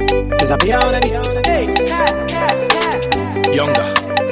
Disappear on the beat. Hey, Younger.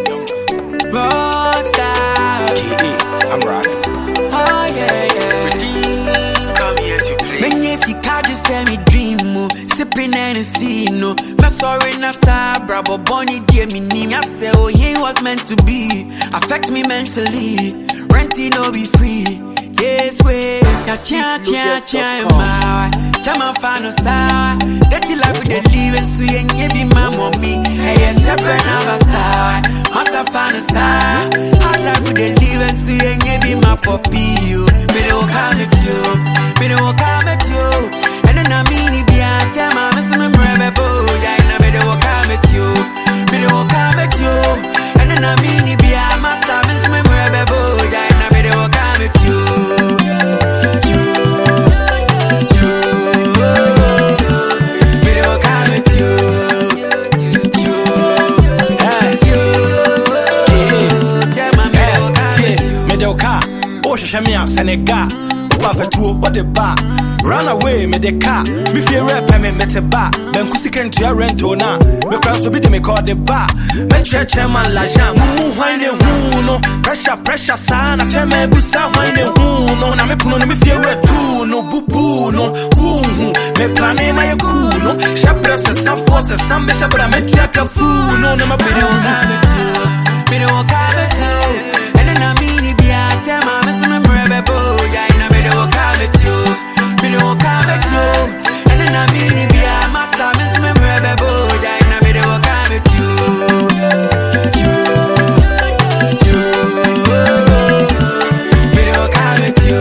Rockstar. KE, I'm riding. Oh yeah, yeah. Come here to play. When you see car, just let me dream. Sipping Hennessy, no. My sorry, na sabra, but Bonnie dear me name. I say, oh, he was meant to be. Affect me mentally. Renting no be free. Yes, way. Now, cha, my. Chama fano sour. Dirty life with the living, so you ain't be my mommy. Hey, yes, shepherd, never sour. Massa fano sour. Hard life with the living, so you ain't be my puppy. You. Me don't come at you. Me don't come at you. And then I mean, if you are Chama, Mr. Memorable, yeah, and I better walk out with you. Me don't come at you. And then I mean, if you are Master, Mr. Memorable, yeah, and I better walk out with you. Shemia Senegal, Pafetu, what the bar. Run away, me the car. Me fear rap, me met a bar. Ben Kusikan to your rental now. Me cross to be the me call the bar. Me church man la jam. Wine no. Pressure, son. I tell me, Busa, wine no. Na me puno, me fear rap too. No, boo, no. Me planning my cool, no. Shabras, some force, some bishop, but I met you a fool. No, no, my baby, me don't come at you. And then I mean, if you are Chama, Mr. Memorable, yeah, and I better walk out with you. Me don't come at you. And then I mean, if you are Master, Mr. Memorable, yeah, and I better walk out with you. Me don't walk out with you.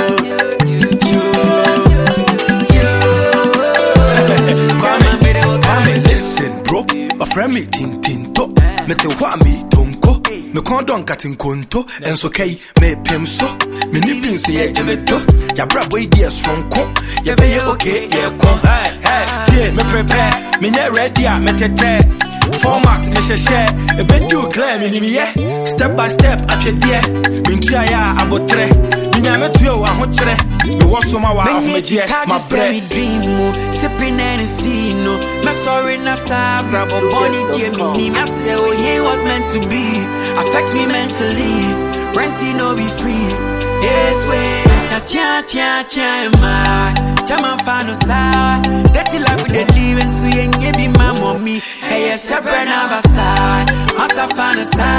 Kwame, listen, bro. A friend me tinto. Me te wa me tonko. Me kondon katin konto. And so kay me pim so. Me nipin se ye jemeto. Ya bra boy dear strong ko. Ya be ye okay, yeah ko. Hey, me prepare. Me nye ready, me tete. Format me share. E ben do clear me ni ye. Step by step, apye dear. Me ntua ya abotre. Me nya me tuo wa ho kire. Me wo so ma wa ho me je. My brain dream, sipping Hennessy, no. My sorry, na sabra, but Bonnie dear me name. I say, oh, he was meant to be. Affect me mentally. Renting no be free. Yes, way. Now, cha, my. Chama fano sour. Dirty life with the living, so you ain't be my mommy. Hey, yes, shepherd, never sour. Massa fano sour.